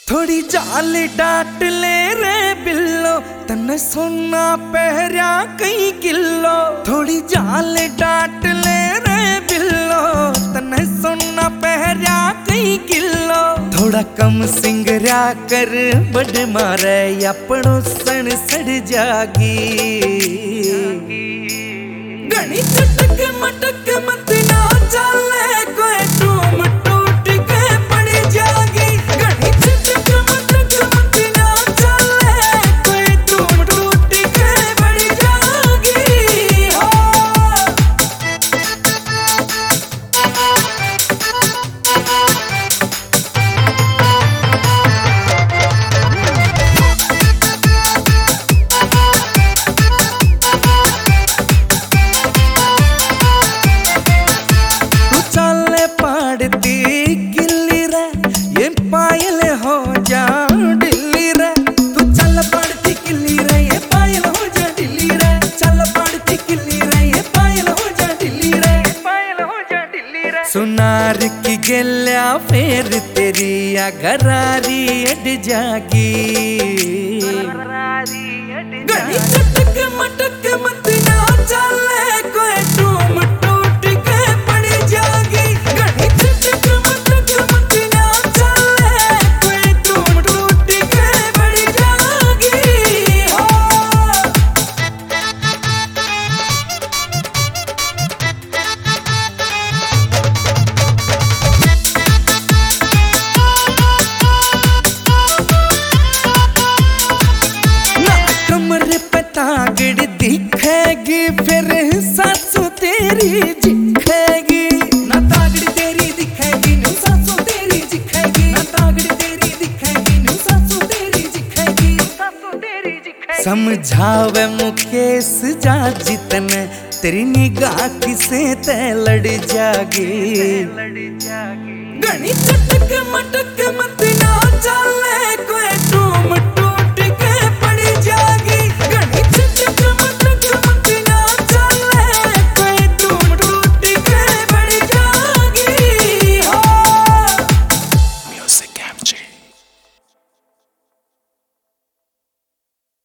थोड़ी जाल डाट ले रे बिल्लो, तन्ने सोना पहरा कई किलो। थोड़ी जाल डाट ले रे बिल्लो, तन्ने सोना पहरा कई किलो। थोड़ा कम सिंगरा कर बड़ मारे, अपनो सन सड़ जागी। घनी चटक मटक मत ना चले, कोई टूम टूट के पड़ जागी। घनी चटक मटक मत ना चले, कोई टूम टूट के पड़ जागी। हो किल्ली रे, ये पायल हो जा ढिल्ली रे। तू चल पड़ती किल्ली रे, ये पायल हो जा ढिल्ली रे। चल पड़ती किल्ली रे, ये पायल हो जा ढिल्ली रे। पायल हो जा ढिल्ली रे। सुनार की गेल्या फेर तेरी घरारी अड जागी। घनी चटक मटक मत ना चले, कोई टूम टूट के पड़ जागी। घनी चटक मटक मत ना चले, कोई टूम टूट के पड़ जागी। हो कमर पे तागड़ दिखेगी, फिर सासू तेरी दिखेगी। ना तागड़ तेरी दिखेगी, नु सासू तेरी दिखेगी। ना तागड़ तेरी दिखेगी, नु सासू तेरी दिखेगी। सासू तेरी दिखेगी। समझावे मुकेश जा जितने, तेरी निगाह किसे ते लड़ जागी। घनी चटक मटक मत ना